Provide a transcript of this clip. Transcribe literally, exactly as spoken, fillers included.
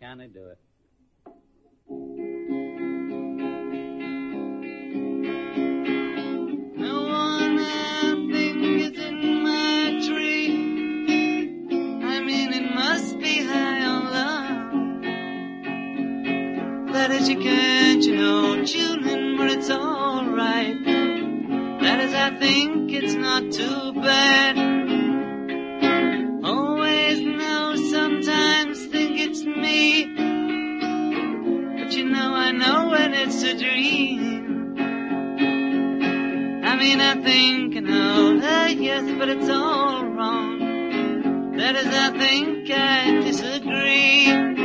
can I do it? No one I think is in my tree. I mean, it must be high on love. That is, you can't, you know, tune in, but it's alright. That is, I think it's not too bad. Always know, sometimes think it's me. But you know, I know when it's a dream. I mean, I think I know that, yes, but it's all wrong. That is, I think I disagree.